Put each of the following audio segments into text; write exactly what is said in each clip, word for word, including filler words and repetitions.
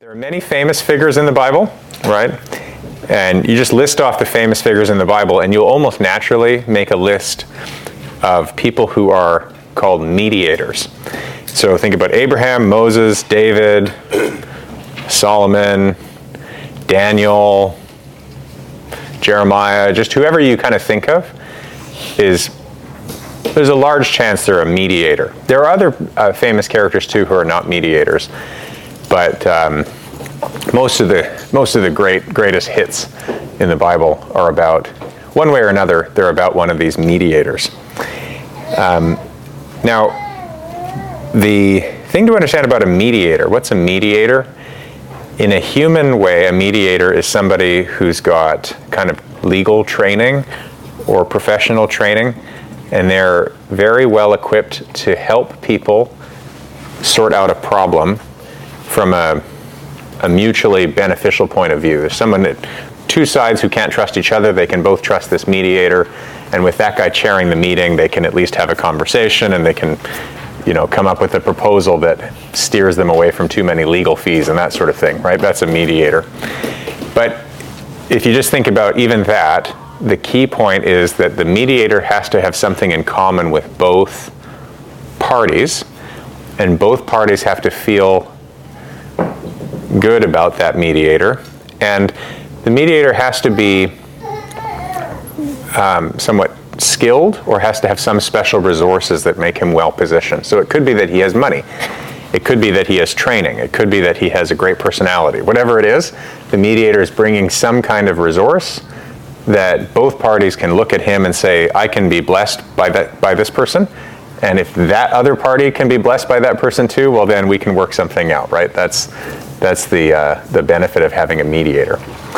There are many famous figures in the Bible, right? And you just list off the famous figures in the Bible, and you'll almost naturally make a list of people who are called mediators. So think about Abraham, Moses, David, Solomon, Daniel, Jeremiah, just whoever you kind of think of is, there's a large chance they're a mediator. There are other uh, famous characters too who are not mediators, but um, most of the most of the great greatest hits in the Bible are about, one way or another, they're about one of these mediators. Um, now, the thing to understand about a mediator, what's a mediator? In a human way, a mediator is somebody who's got kind of legal training or professional training, and they're very well equipped to help people sort out a problem from a, a mutually beneficial point of view. There's someone that, two sides who can't trust each other, they can both trust this mediator, and with that guy chairing the meeting, they can at least have a conversation, and they can, you know, come up with a proposal that steers them away from too many legal fees and that sort of thing, right? That's a mediator. But if you just think about even that, the key point is that the mediator has to have something in common with both parties, and both parties have to feel good about that mediator, and the mediator has to be um, somewhat skilled or has to have some special resources that make him well positioned. So it could be that he has money. It could be that he has training. It could be that he has a great personality. Whatever it is, the mediator is bringing some kind of resource that both parties can look at him and say, I can be blessed by that by this person. And if that other party can be blessed by that person too, well then we can work something out, right? That's that's the uh, the benefit of having a mediator.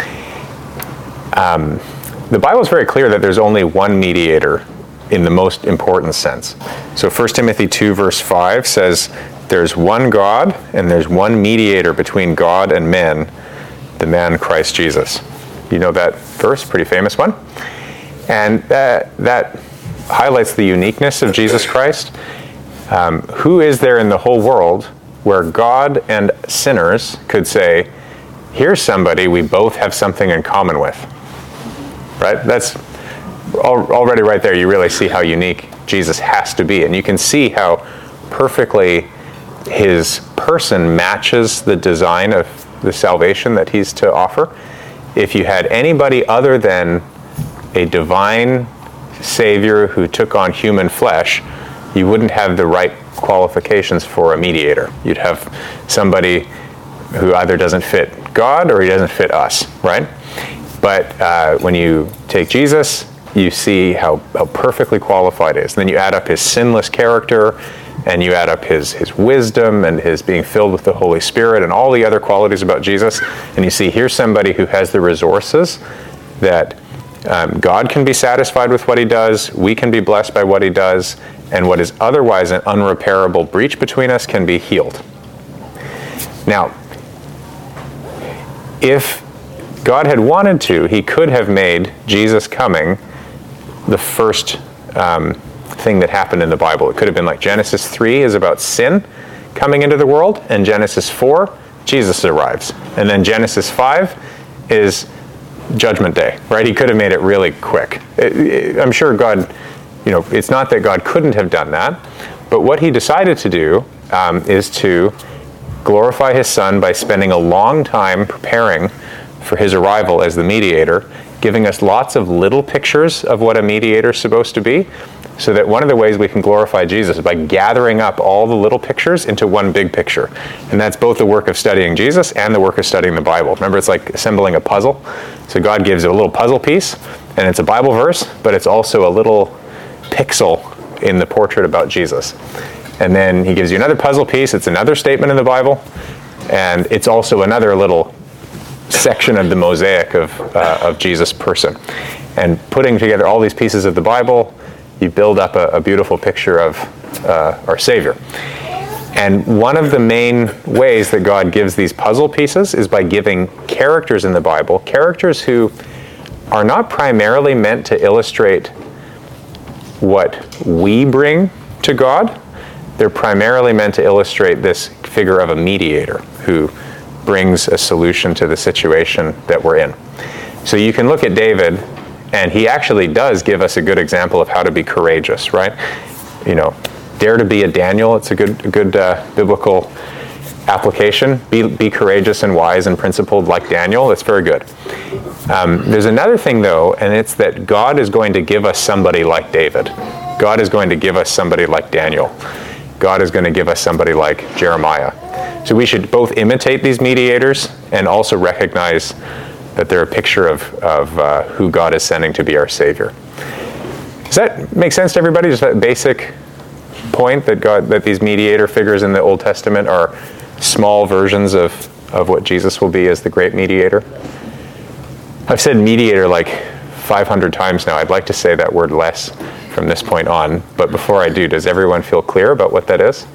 Um, the Bible is very clear that there's only one mediator in the most important sense. So First Timothy two verse five says, there's one God and there's one mediator between God and men, the man Christ Jesus. You know that verse, pretty famous one. And that, that highlights the uniqueness of Jesus Christ. Um, who is there in the whole world where God and sinners could say, here's somebody we both have something in common with? Right? That's al- already right there. You really see how unique Jesus has to be. And you can see how perfectly his person matches the design of the salvation that he's to offer. If you had anybody other than a divine Savior who took on human flesh, you wouldn't have the right qualifications for a mediator. You'd have somebody who either doesn't fit God or he doesn't fit us, right? But uh, when you take Jesus, you see how, how perfectly qualified he is. And then you add up his sinless character, and you add up his, his wisdom and his being filled with the Holy Spirit and all the other qualities about Jesus, and you see here's somebody who has the resources that um, God can be satisfied with what he does, we can be blessed by what he does, and what is otherwise an unrepairable breach between us can be healed. Now, if God had wanted to, he could have made Jesus coming the first um, thing that happened in the Bible. It could have been like Genesis three is about sin coming into the world, and Genesis four, Jesus arrives. And then Genesis five is Judgment Day, right? He could have made it really quick. It, it, I'm sure God, you know, it's not that God couldn't have done that, but what he decided to do um, is to glorify his son by spending a long time preparing for his arrival as the mediator, giving us lots of little pictures of what a mediator is supposed to be, so that one of the ways we can glorify Jesus is by gathering up all the little pictures into one big picture. And that's both the work of studying Jesus and the work of studying the Bible. Remember, it's like assembling a puzzle. So God gives a little puzzle piece, and it's a Bible verse, but it's also a little pixel in the portrait about Jesus. And then he gives you another puzzle piece, it's another statement in the Bible, and it's also another little section of the mosaic of, uh, of Jesus' person. And putting together all these pieces of the Bible, you build up a, a beautiful picture of uh, our Savior. And one of the main ways that God gives these puzzle pieces is by giving characters in the Bible, characters who are not primarily meant to illustrate what we bring to God. They're primarily meant to illustrate this figure of a mediator who brings a solution to the situation that we're in. So you can look at David, and he actually does give us a good example of how to be courageous, right? You know, dare to be a Daniel. It's a good, a good uh, biblical application. Be, be courageous and wise and principled like Daniel. That's very good. Um, there's another thing, though, and it's that God is going to give us somebody like David. God is going to give us somebody like Daniel. God is going to give us somebody like Jeremiah. So we should both imitate these mediators and also recognize that they're a picture of, of uh, who God is sending to be our Savior. Does that make sense to everybody? Just that basic point that God, that these mediator figures in the Old Testament are small versions of, of what Jesus will be as the great mediator? I've said mediator like five hundred times now. I'd like to say that word less from this point on. But before I do, does everyone feel clear about what that is?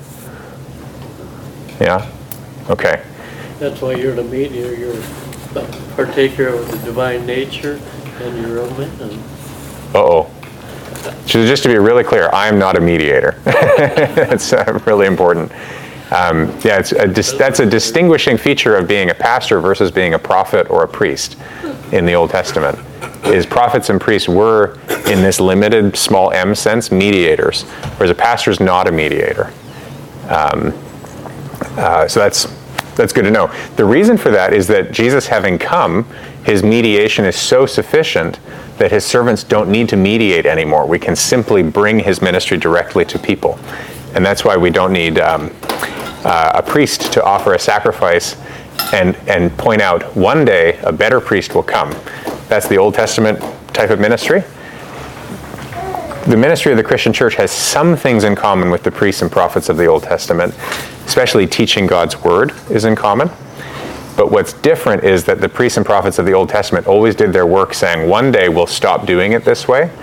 Yeah? Okay. That's why you're the mediator. You're a partaker of the divine nature and you're a man. Uh-oh. So just to be really clear, I'm not a mediator. That's uh, really important. Um, yeah, it's a dis- that's a distinguishing feature of being a pastor versus being a prophet or a priest in the Old Testament, is prophets and priests were, in this limited, small m sense, mediators, whereas a pastor is not a mediator. Um, uh, so that's that's good to know. The reason for that is that Jesus having come, his mediation is so sufficient that his servants don't need to mediate anymore. We can simply bring his ministry directly to people. And that's why we don't need um, uh, a priest to offer a sacrifice and, and point out, one day a better priest will come. That's the Old Testament type of ministry. The ministry of the Christian church has some things in common with the priests and prophets of the Old Testament, especially teaching God's word is in common. But what's different is that the priests and prophets of the Old Testament always did their work saying, one day we'll stop doing it this way,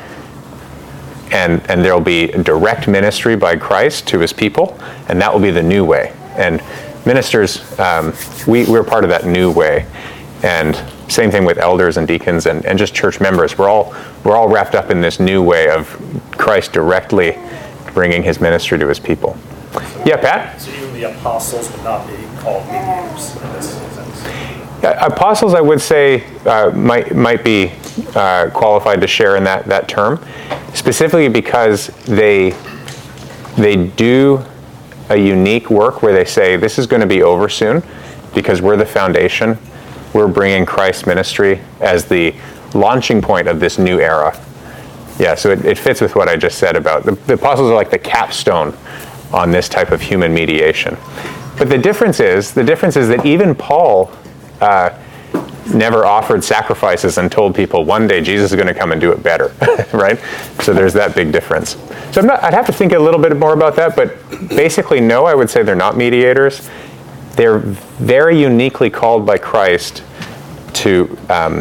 and, and there'll be direct ministry by Christ to his people, and that will be the new way. And ministers, um, we, we're part of that new way. And same thing with elders and deacons and, and just church members. We're all, we're all wrapped up in this new way of Christ directly bringing his ministry to his people. Yeah, Pat? So even the apostles would not be called mediators in this sense? Uh, apostles, I would say, uh, might might be uh, qualified to share in that, that term, specifically because they they do a unique work where they say, this is going to be over soon because we're the foundation. We're bringing Christ's ministry as the launching point of this new era. Yeah, so it, it fits with what I just said about the, the apostles are like the capstone on this type of human mediation. But the difference is, the difference is that even Paul uh, never offered sacrifices and told people one day Jesus is going to come and do it better, right? So there's that big difference. So I'm not, I'd have to think a little bit more about that, but basically no, I would say they're not mediators. They're very uniquely called by Christ to um,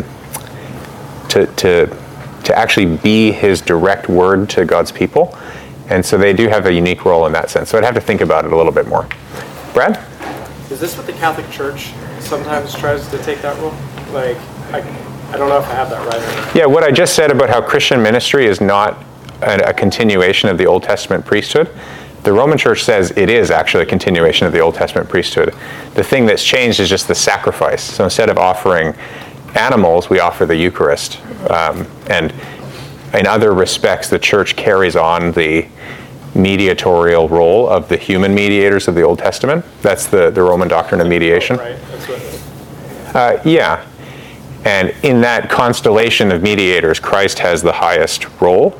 to to to actually be his direct word to God's people. And so they do have a unique role in that sense. So I'd have to think about it a little bit more. Brad? Is this what the Catholic Church sometimes tries to take that role? Like, I, I don't know if I have that right or not. Yeah, what I just said about how Christian ministry is not a, a continuation of the Old Testament priesthood, the Roman Church says it is actually a continuation of the Old Testament priesthood. The thing that's changed is just the sacrifice. So instead of offering animals, we offer the Eucharist. Um, and in other respects, the Church carries on the mediatorial role of the human mediators of the Old Testament. That's the, the Roman doctrine of mediation. Right, that's what Uh, yeah. And in that constellation of mediators, Christ has the highest role.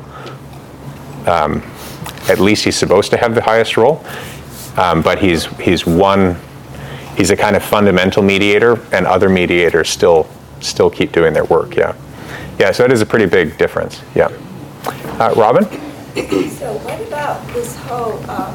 Um, at least he's supposed to have the highest role. Um, but he's he's one, he's a kind of fundamental mediator, and other mediators still still keep doing their work, yeah. Yeah, so it is a pretty big difference, yeah. Uh, Robin? So what about this whole um,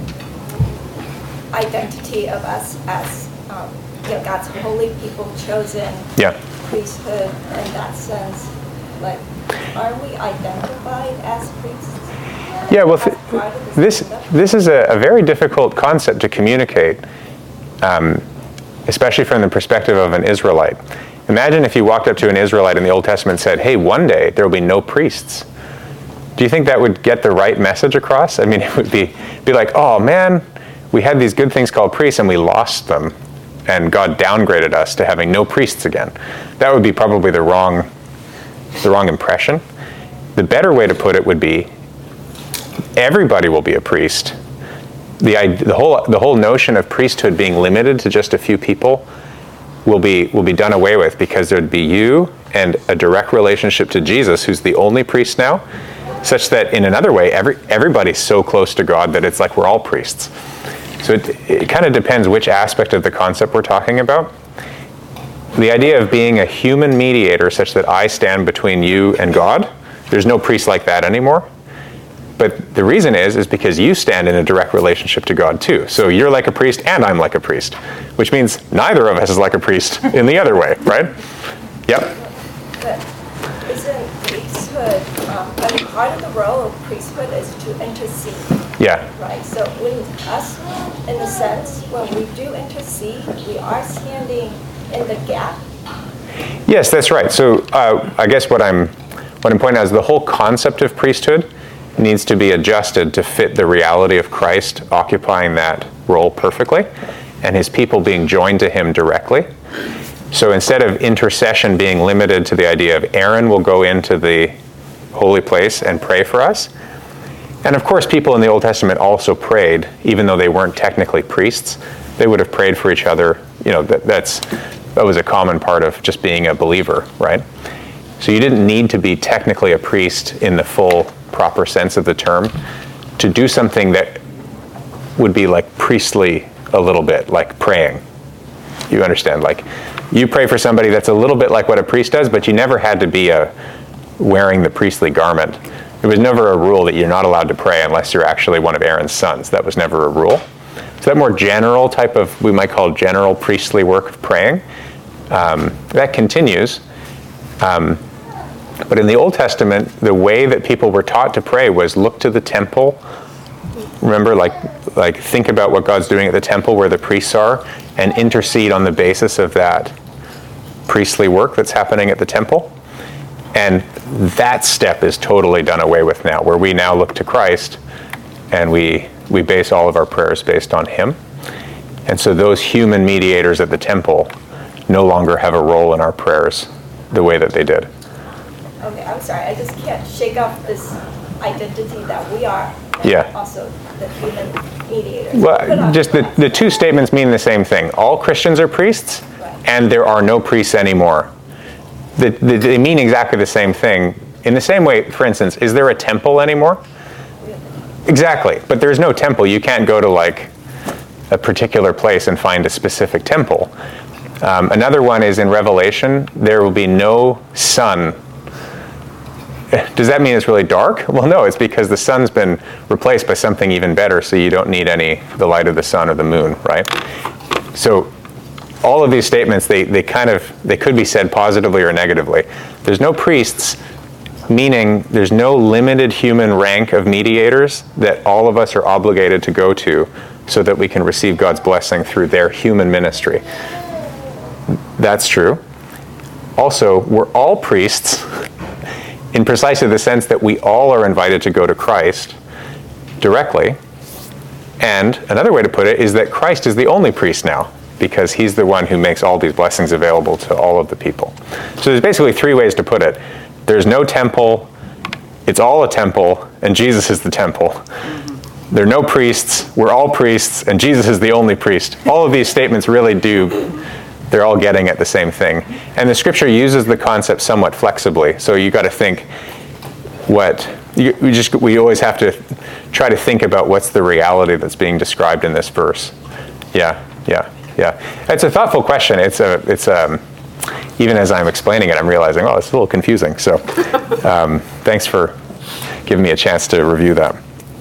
identity of us as um, you know, God's holy people, chosen Yeah. priesthood in that sense? Like, are we identified as priests? Yeah, well, As th- part of this kingdom? this is a, a very difficult concept to communicate, um, especially from the perspective of an Israelite. Imagine if you walked up to an Israelite in the Old Testament and said, hey, one day there will be no priests. Do you think that would get the right message across? I mean, it would be be like, oh man, we had these good things called priests and we lost them. and God downgraded us to having no priests again. That would be probably the wrong, the wrong impression. The better way to put it would be, everybody will be a priest. The, the whole the whole notion of priesthood being limited to just a few people will be will be done away with, because there'd be you and a direct relationship to Jesus, who's the only priest now, such that in another way, every everybody's so close to God that it's like we're all priests. So it, it kind of depends which aspect of the concept we're talking about. The idea of being a human mediator such that I stand between you and God, there's no priest like that anymore. But the reason is, is because you stand in a direct relationship to God too. So you're like a priest and I'm like a priest, which means neither of us is like a priest in the other way, right? Yep. But isn't priesthood, um, I mean, part of the role of priesthood is to intercede, Yeah. right? So when us, in a sense, when we do intercede, we are standing in the gap. Yes, that's right. So uh, I guess what I'm what I'm pointing out is the whole concept of priesthood needs to be adjusted to fit the reality of Christ occupying that role perfectly and his people being joined to him directly. So instead of intercession being limited to the idea of Aaron will go into the holy place and pray for us, and of course people in the Old Testament also prayed, even though they weren't technically priests, they would have prayed for each other. You know, that, that's that was a common part of just being a believer, right? So you didn't need to be technically a priest in the full proper sense of the term to do something that would be like priestly a little bit, like praying. You understand? Like you pray for somebody that's a little bit like what a priest does, but you never had to be a wearing the priestly garment. There was never a rule that you're not allowed to pray unless you're actually one of Aaron's sons. That was never a rule. So that more general type of, we might call general priestly work of praying, um, that continues. Um, But in the Old Testament, the way that people were taught to pray was look to the temple. Remember, like, like think about what God's doing at the temple where the priests are and intercede on the basis of that priestly work that's happening at the temple. And that step is totally done away with now, where we now look to Christ and we, we base all of our prayers based on him. And so those human mediators at the temple no longer have a role in our prayers the way that they did. Okay, I'm sorry, I just can't shake off this identity that we are Yeah. also the human mediators. Put Well, on just the, Christ. the two statements mean the same thing. All Christians are priests, Right. and there are no priests anymore. The, the, they mean exactly the same thing. In the same way, for instance, is there a temple anymore? Exactly, but there's no temple. You can't go to like a particular place and find a specific temple. Um, another one is in Revelation, there will be no sun. Does that mean it's really dark? Well, no, it's because the sun's been replaced by something even better, so you don't need any, the light of the sun or the moon, right? So all of these statements, they, they kind of, they could be said positively or negatively. There's no priests, meaning there's no limited human rank of mediators that all of us are obligated to go to so that we can receive God's blessing through their human ministry. That's true. Also, we're all priests in precisely the sense that we all are invited to go to Christ directly. And another way to put it is that Christ is the only priest now, because he's the one who makes all these blessings available to all of the people. So there's basically three ways to put it. There's no temple, it's all a temple, and Jesus is the temple. Mm-hmm. There are no priests, we're all priests, and Jesus is the only priest. All of these statements really do, they're all getting at the same thing. And the scripture uses the concept somewhat flexibly. So you got to think what, you, we just, we always have to try to think about what's the reality that's being described in this verse. Yeah, yeah, yeah. It's a thoughtful question. It's a, it's um, even as I'm explaining it, I'm realizing, oh, it's a little confusing. So um, thanks for giving me a chance to review that.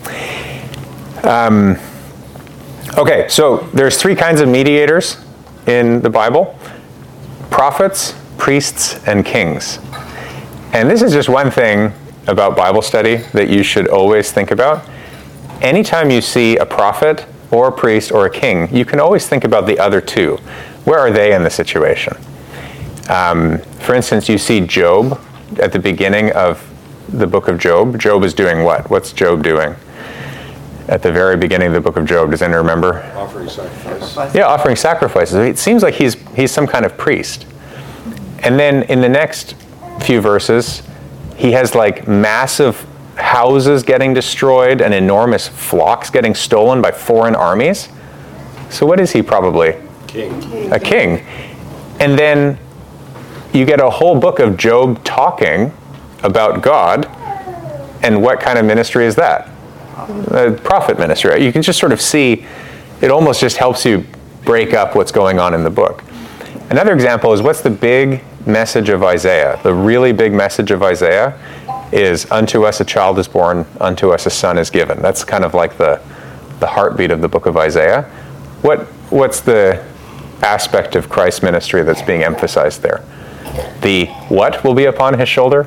Um, okay, so there's three kinds of mediators in the Bible: prophets, priests, and kings. And this is just one thing about Bible study that you should always think about. Anytime you see a prophet or a priest or a king, you can always think about the other two. Where are they in the situation? Um, for instance, you see Job at the beginning of the book of Job. Job is doing what? What's Job doing? at the very beginning of the book of Job. Does anyone remember? Offering sacrifice. Yeah, offering sacrifices. It seems like he's he's some kind of priest. And then in the next few verses, he has like massive houses getting destroyed and enormous flocks getting stolen by foreign armies. So what is he probably? King. A king. And then you get a whole book of Job talking about God. And what kind of ministry is that? A prophet ministry. You can just sort of see, it almost just helps you break up what's going on in the book. Another example is, what's the big message of Isaiah? The really big message of Isaiah is, unto us a child is born, unto us a son is given. That's kind of like the, the heartbeat of the book of Isaiah. What What's the aspect of Christ's ministry that's being emphasized there? The what will be upon his shoulder?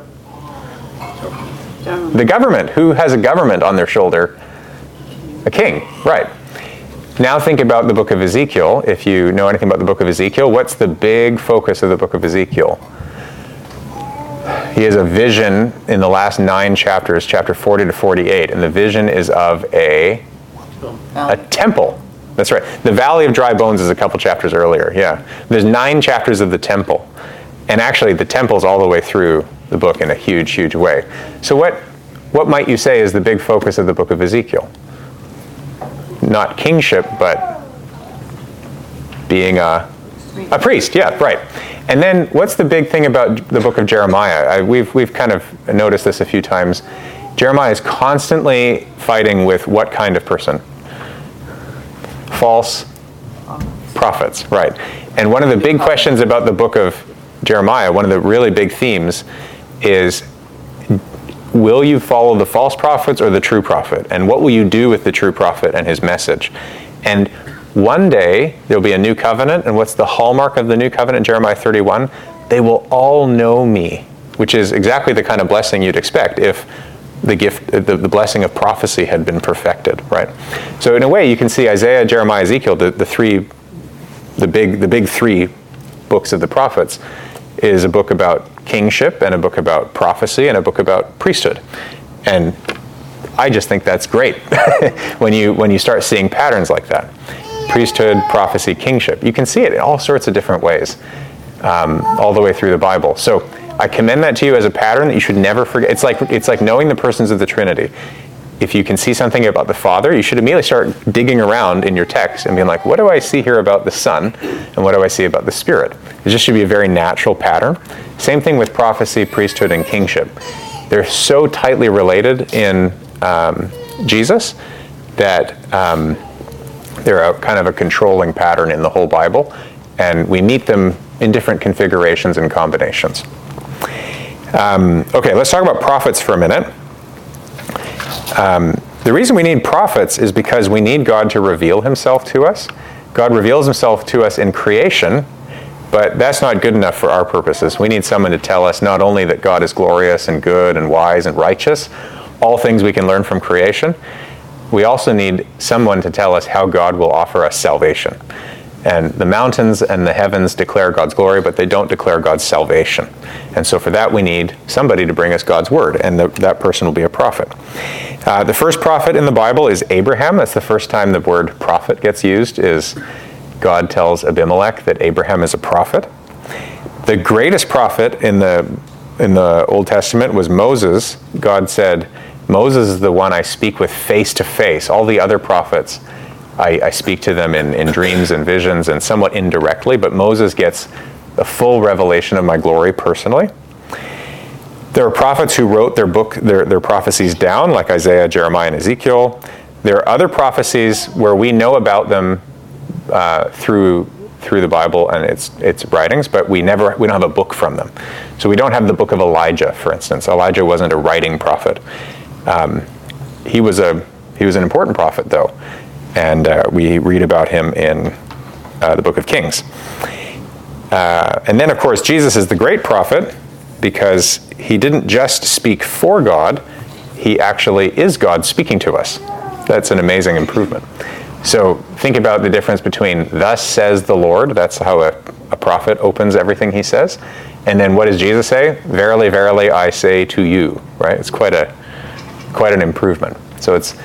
The government. Who has a government on their shoulder? A king, right. Now think about the book of Ezekiel. If you know anything about the book of Ezekiel, what's the big focus of the book of Ezekiel? He has a vision in the last nine chapters, chapter forty to forty-eight, and the vision is of a, a temple. That's right. The Valley of Dry Bones is a couple chapters earlier, yeah. There's nine chapters of the temple. And actually, the temple's all the way through the book in a huge, huge way. So what, what might you say is the big focus of the book of Ezekiel? Not kingship, but being a, a priest. Yeah, right. And then what's the big thing about the book of Jeremiah? I, we've, we've kind of noticed this a few times. Jeremiah is constantly fighting with what kind of person? False prophets, right. And one of the big questions about the book of Jeremiah, one of the really big themes is, will you follow the false prophets or the true prophet? And what will you do with the true prophet and his message? And one day, there'll be a new covenant, and what's the hallmark of the new covenant, Jeremiah thirty-one? They will all know me, which is exactly the kind of blessing you'd expect if the gift, the, the blessing of prophecy had been perfected, right? So in a way, you can see Isaiah, Jeremiah, Ezekiel, the, the three, the big, the big three books of the prophets, is a book about kingship and a book about prophecy and a book about priesthood. And I just think that's great when you when you start seeing patterns like that. Priesthood, prophecy, kingship. You can see it in all sorts of different ways, um, all the way through the Bible. So I commend that to you as a pattern that you should never forget. It's like it's like knowing the persons of the Trinity. If you can see something about the Father, you should immediately start digging around in your text and being like, what do I see here about the Son? And what do I see about the Spirit? It just should be a very natural pattern. Same thing with prophecy, priesthood, and kingship. They're so tightly related in um, Jesus that um, they're a kind of a controlling pattern in the whole Bible. And we meet them in different configurations and combinations. Um, okay, let's talk about prophets for a minute. Um, the reason we need prophets is because we need God to reveal himself to us. God reveals himself to us in creation, but that's not good enough for our purposes. We need someone to tell us not only that God is glorious and good and wise and righteous, all things we can learn from creation, we also need someone to tell us how God will offer us salvation. And the mountains and the heavens declare God's glory, but they don't declare God's salvation. And so for that, we need somebody to bring us God's word, and the, that person will be a prophet. Uh, the first prophet in the Bible is Abraham. That's the first time the word prophet gets used, is God tells Abimelech that Abraham is a prophet. The greatest prophet in the, in the Old Testament was Moses. God said, Moses is the one I speak with face to face. All the other prophets, I, I speak to them in, in dreams and visions and somewhat indirectly, but Moses gets a full revelation of my glory personally. There are prophets who wrote their book, their, their prophecies down, like Isaiah, Jeremiah, and Ezekiel. There are other prophecies where we know about them uh, through through the Bible and its its writings, but we never we don't have a book from them. So we don't have the book of Elijah, for instance. Elijah wasn't a writing prophet. Um, he was a he was an important prophet, though. And uh, we read about him in uh, the book of Kings. Uh, and then, of course, Jesus is the great prophet because he didn't just speak for God, he actually is God speaking to us. That's an amazing improvement. So think about the difference between thus says the Lord, that's how a, a prophet opens everything he says, and then what does Jesus say? Verily, verily, I say to you, right? It's quite a quite an improvement. So it's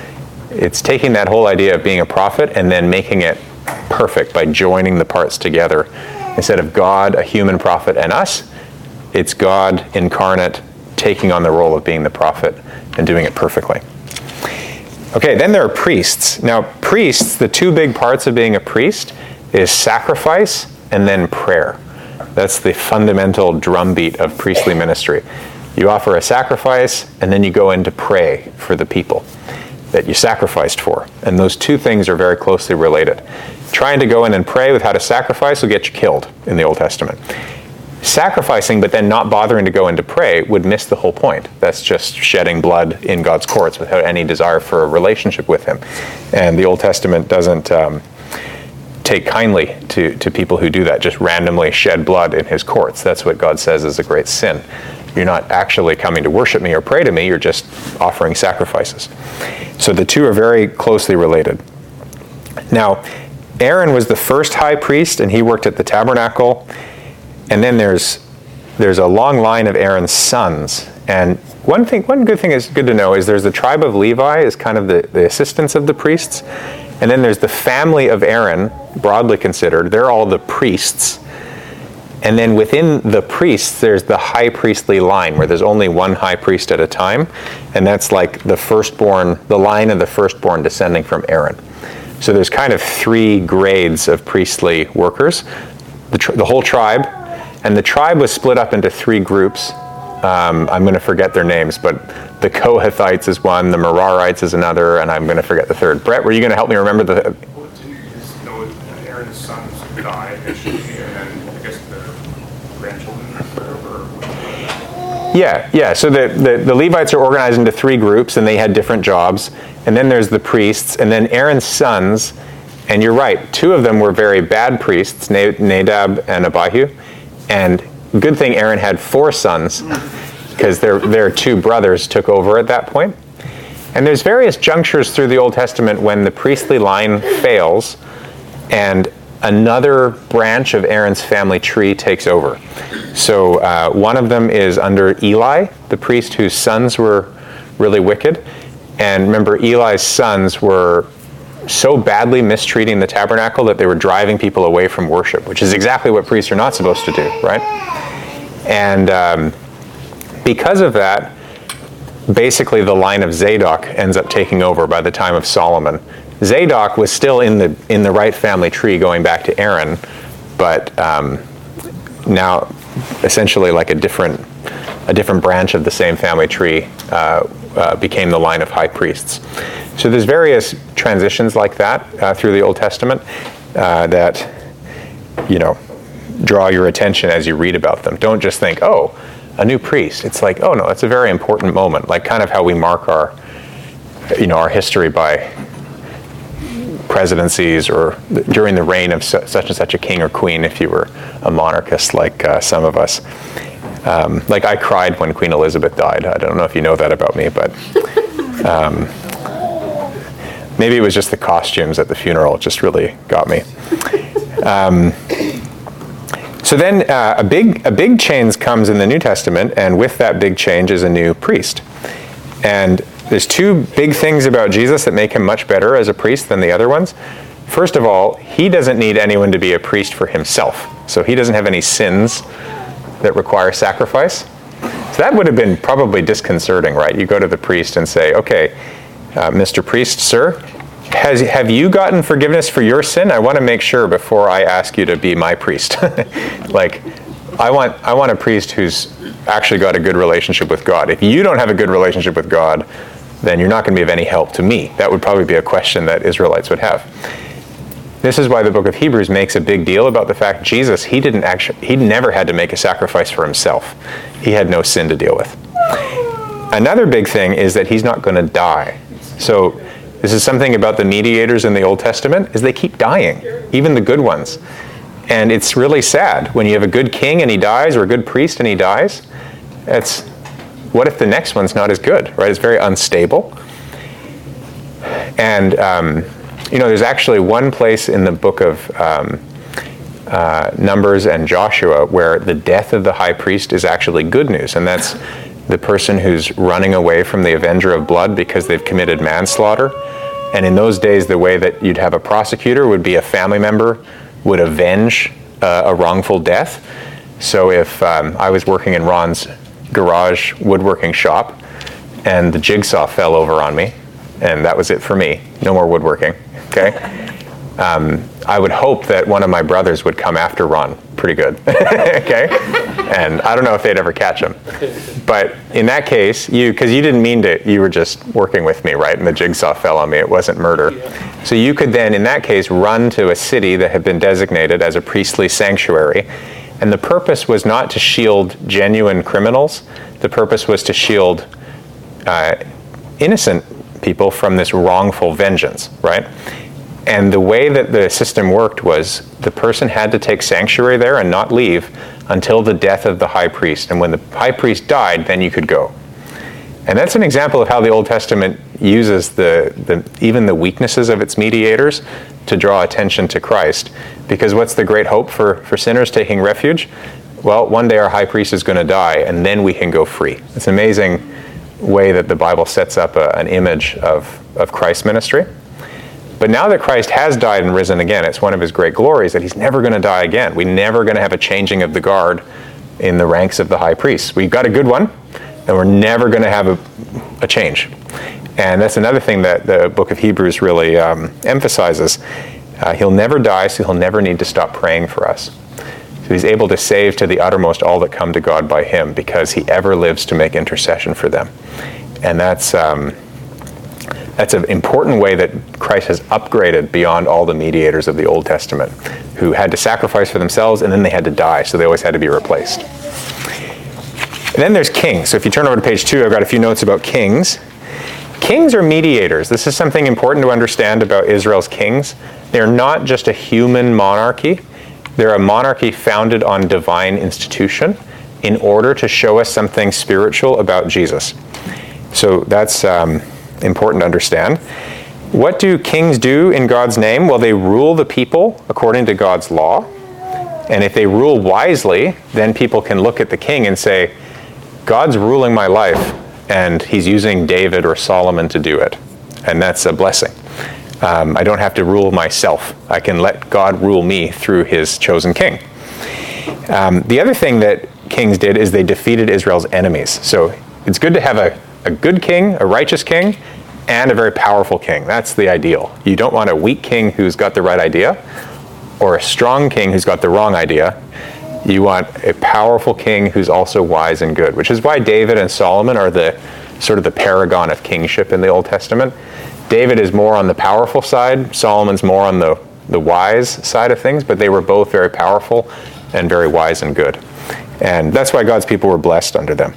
It's taking that whole idea of being a prophet and then making it perfect by joining the parts together. Instead of God, a human prophet, and us, it's God incarnate taking on the role of being the prophet and doing it perfectly. Okay, then there are priests. Now, priests, the two big parts of being a priest is sacrifice and then prayer. That's the fundamental drumbeat of priestly ministry. You offer a sacrifice, and then you go in to pray for the people that you sacrificed for. And those two things are very closely related. Trying to go in and pray without a sacrifice will get you killed in the Old Testament. Sacrificing, but then not bothering to go in to pray, would miss the whole point. That's just shedding blood in God's courts without any desire for a relationship with Him. And the Old Testament doesn't um, take kindly to, to people who do that, just randomly shed blood in His courts. That's what God says is a great sin. You're not actually coming to worship me or pray to me, you're just offering sacrifices. So the two are very closely related. Now, Aaron was the first high priest, and he worked at the tabernacle. And then there's there's a long line of Aaron's sons. And one thing, one good thing is good to know is there's the tribe of Levi is kind of the, the assistants of the priests. And then there's the family of Aaron, broadly considered. They're all the priests. And then within the priests, there's the high priestly line, where there's only one high priest at a time. And that's like the firstborn, the line of the firstborn descending from Aaron. So there's kind of three grades of priestly workers. The, tr- the whole tribe, and the tribe was split up into three groups. Um, I'm going to forget their names, but the Kohathites is one, the Merarites is another, and I'm going to forget the third. Brett, were you going to help me remember the... Well, didn't Noah, Aaron's sons die initially, and then I guess the grandchildren or Yeah, yeah. So the, the, the Levites are organized into three groups, and they had different jobs. And then there's the priests, and then Aaron's sons. And you're right, two of them were very bad priests, Nadab and Abihu. And good thing Aaron had four sons, because their, their two brothers took over at that point. And there's various junctures through the Old Testament when the priestly line fails, and another branch of Aaron's family tree takes over. So uh, one of them is under Eli, the priest whose sons were really wicked. And remember, Eli's sons were so badly mistreating the tabernacle that they were driving people away from worship, which is exactly what priests are not supposed to do, right? And um, because of that, basically the line of Zadok ends up taking over by the time of Solomon. Zadok was still in the in the right family tree going back to Aaron, but um, now essentially like a different a different branch of the same family tree uh, uh, became the line of high priests. So there's various transitions like that uh, through the Old Testament uh, that, you know, draw your attention as you read about them. Don't just think, oh, a new priest. It's like, oh no, it's a very important moment, like kind of how we mark our, you know, our history by presidencies or during the reign of su- such and such a king or queen if you were a monarchist like uh, some of us. Um, like I cried when Queen Elizabeth died. I don't know if you know that about me, but um, maybe it was just the costumes at the funeral. It just really got me. Um, so then uh, a big a big change comes in the New Testament, and with that big change is a new priest. And there's two big things about Jesus that make him much better as a priest than the other ones. First of all, he doesn't need anyone to be a priest for himself. So he doesn't have any sins that require sacrifice. So that would have been probably disconcerting, right? You go to the priest and say, okay, uh, Mister Priest, sir, has, have you gotten forgiveness for your sin? I want to make sure before I ask you to be my priest. Like, I want I want a priest who's actually got a good relationship with God. If you don't have a good relationship with God, then you're not going to be of any help to me. That would probably be a question that Israelites would have. This is why the book of Hebrews makes a big deal about the fact Jesus, he didn't actually, he never had to make a sacrifice for himself. He had no sin to deal with. Another big thing is that he's not going to die. So this is something about the mediators in the Old Testament, is they keep dying, even the good ones. And it's really sad when you have a good king and he dies, or a good priest and he dies. It's, what if the next one's not as good, right? It's very unstable. And, um, you know, there's actually one place in the book of um, uh, Numbers and Joshua where the death of the high priest is actually good news. And that's the person who's running away from the avenger of blood because they've committed manslaughter. And in those days, the way that you'd have a prosecutor would be a family member would avenge uh, a wrongful death. So if um, I was working in Ron's garage woodworking shop and the jigsaw fell over on me, and that was it for me, no more woodworking, okay? Um, I would hope that one of my brothers would come after Ron pretty good, okay? And I don't know if they'd ever catch him. But in that case, you, because you didn't mean to, you were just working with me, right? And the jigsaw fell on me, it wasn't murder. Yeah. So you could then, in that case, run to a city that had been designated as a priestly sanctuary. And the purpose was not to shield genuine criminals. The purpose was to shield uh, innocent people from this wrongful vengeance, right? And the way that the system worked was the person had to take sanctuary there and not leave until the death of the high priest. And when the high priest died, then you could go. And that's an example of how the Old Testament uses the, the even the weaknesses of its mediators to draw attention to Christ. Because what's the great hope for, for sinners taking refuge? Well, one day our high priest is going to die, and then we can go free. It's an amazing way that the Bible sets up a, an image of, of Christ's ministry. But now that Christ has died and risen again, it's one of his great glories that he's never going to die again. We're never going to have a changing of the guard in the ranks of the high priests. We've got a good one, and we're never going to have a, a change. And that's another thing that the book of Hebrews really um, emphasizes. Uh, he'll never die, so he'll never need to stop praying for us. So he's able to save to the uttermost all that come to God by him, because he ever lives to make intercession for them. And that's... Um, That's an important way that Christ has upgraded beyond all the mediators of the Old Testament, who had to sacrifice for themselves and then they had to die, so they always had to be replaced. And then there's kings. So if you turn over to page two, I've got a few notes about kings. Kings are mediators. This is something important to understand about Israel's kings. They're not just a human monarchy. They're a monarchy founded on divine institution in order to show us something spiritual about Jesus. So that's... Um, important to understand. What do kings do in God's name? Well, they rule the people according to God's law. And if they rule wisely, then people can look at the king and say, God's ruling my life, and he's using David or Solomon to do it. And that's a blessing. Um, I don't have to rule myself. I can let God rule me through his chosen king. Um, the other thing that kings did is they defeated Israel's enemies. So it's good to have a A good king, a righteous king, and a very powerful king. That's the ideal. You don't want a weak king who's got the right idea, or a strong king who's got the wrong idea. You want a powerful king who's also wise and good, which is why David and Solomon are the sort of the paragon of kingship in the Old Testament. David is more on the powerful side. Solomon's more on the, the wise side of things, but they were both very powerful and very wise and good. And that's why God's people were blessed under them.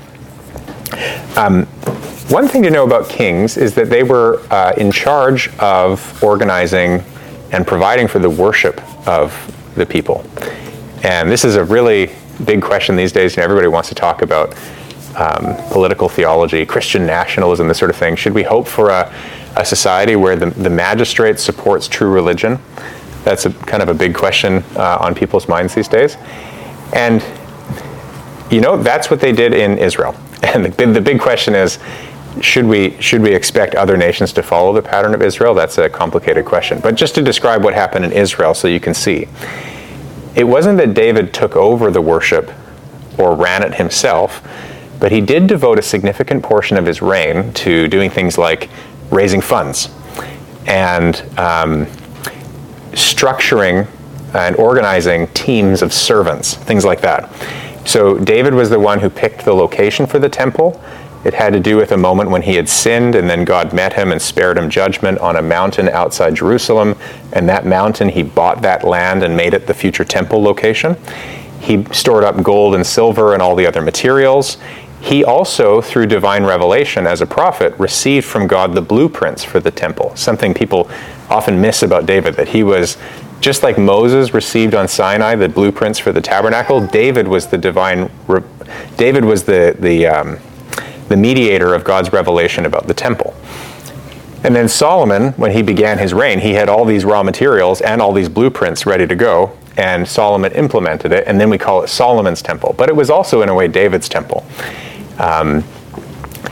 Um, one thing to know about kings is that they were uh, in charge of organizing and providing for the worship of the people. And this is a really big question these days, and everybody wants to talk about um, political theology, Christian nationalism, this sort of thing. Should we hope for a, a society where the, the magistrate supports true religion? That's a kind of a big question uh, on people's minds these days. And, you know, that's what they did in Israel. And the, the big question is, should we should we expect other nations to follow the pattern of Israel? That's a complicated question. But just to describe what happened in Israel so you can see. It wasn't that David took over the worship or ran it himself, but he did devote a significant portion of his reign to doing things like raising funds and um, structuring and organizing teams of servants, things like that. So David was the one who picked the location for the temple. It had to do with a moment when he had sinned, and then God met him and spared him judgment on a mountain outside Jerusalem. And that mountain, he bought that land and made it the future temple location. He stored up gold and silver and all the other materials. He also, through divine revelation as a prophet, received from God the blueprints for the temple, something people often miss about David, that he was, just like Moses received on Sinai the blueprints for the tabernacle, David was the divine, David was the, the, um, the mediator of God's revelation about the temple. And then Solomon, when he began his reign, he had all these raw materials and all these blueprints ready to go, and Solomon implemented it, and then we call it Solomon's temple. But it was also, in a way, David's temple. Um,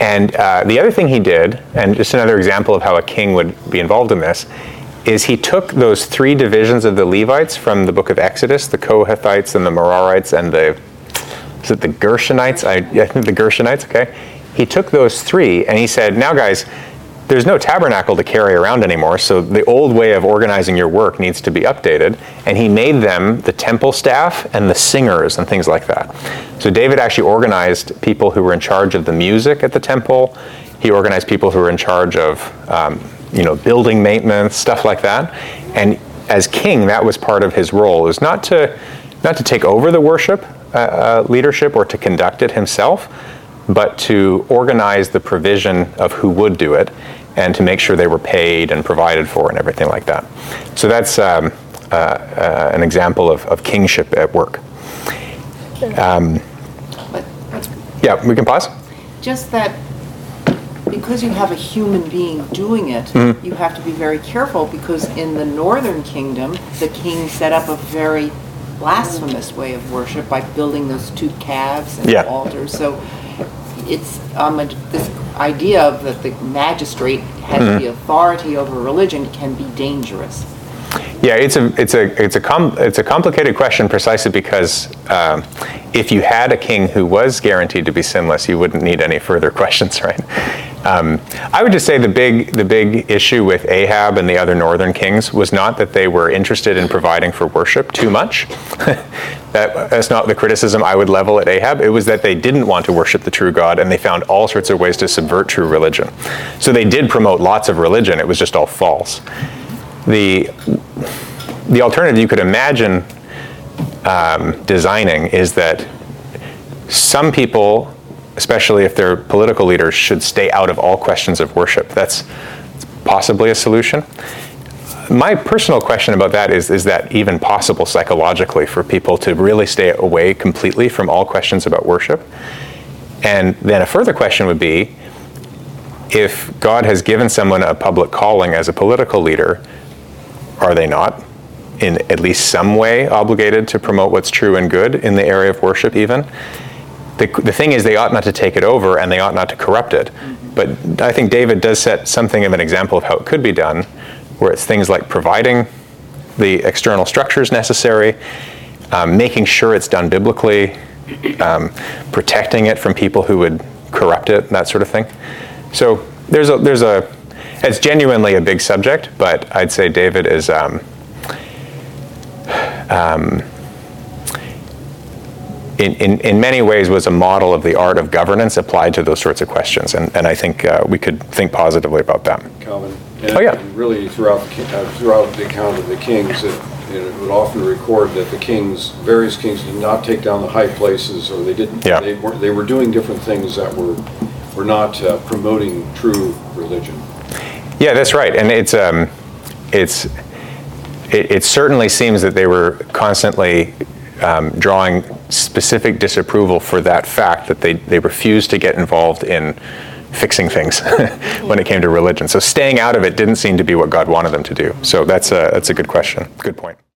And uh, the other thing he did, and just another example of how a king would be involved in this, is he took those three divisions of the Levites from the book of Exodus, the Kohathites and the Merarites and the, is it the Gershonites? I, I think the Gershonites, okay. He took those three and he said, now guys, there's no tabernacle to carry around anymore, so the old way of organizing your work needs to be updated. And he made them the temple staff and the singers and things like that. So David actually organized people who were in charge of the music at the temple. He organized people who were in charge of um, you know, building maintenance, stuff like that. And as king, that was part of his role, is not to, not to take over the worship uh, uh, leadership or to conduct it himself, but to organize the provision of who would do it and to make sure they were paid and provided for and everything like that. So that's um, uh, uh, an example of, of kingship at work. Um, But yeah, we can pause. just that because you have a human being doing it, Mm-hmm. you have to be very careful, because in the Northern Kingdom, the king set up a very blasphemous way of worship by building those two calves and Yeah. altars. So it's um, a, this idea of that the magistrate has Mm-hmm. the authority over religion can be dangerous. Yeah, it's a it's a it's a com- it's a complicated question precisely because um, if you had a king who was guaranteed to be sinless, you wouldn't need any further questions, right? Um, I would just say the big the big issue with Ahab and the other northern kings was not that they were interested in providing for worship too much. that, that's not the criticism I would level at Ahab. It was that they didn't want to worship the true God, and they found all sorts of ways to subvert true religion. So they did promote lots of religion. It was just all false. The the alternative you could imagine um, designing is that some people, especially if they're political leaders, should stay out of all questions of worship. That's possibly a solution. My personal question about that is, is that even possible psychologically for people to really stay away completely from all questions about worship? And then a further question would be, if God has given someone a public calling as a political leader, are they not, in at least some way, obligated to promote what's true and good in the area of worship even? The, the thing is, they ought not to take it over and they ought not to corrupt it. But I think David does set something of an example of how it could be done, where it's things like providing the external structures necessary, um, making sure it's done biblically, um, protecting it from people who would corrupt it, that sort of thing. So there's a, there's a, it's genuinely a big subject, but I'd say David is, um, um, in, in, in many ways was a model of the art of governance applied to those sorts of questions, and, and I think uh, we could think positively about that. Calvin. And, Oh, yeah. and really, throughout the, ki- uh, throughout the account of the kings, it, it would often record that the kings, various kings, did not take down the high places, or they didn't. Yeah. They were they were doing different things that were were not uh, promoting true religion. Yeah, that's right, and it's um, it's it, it certainly seems that they were constantly um, drawing specific disapproval for that fact that they they refused to get involved in fixing things when it came to religion. So staying out of it didn't seem to be what God wanted them to do. So that's a that's a good question. Good point.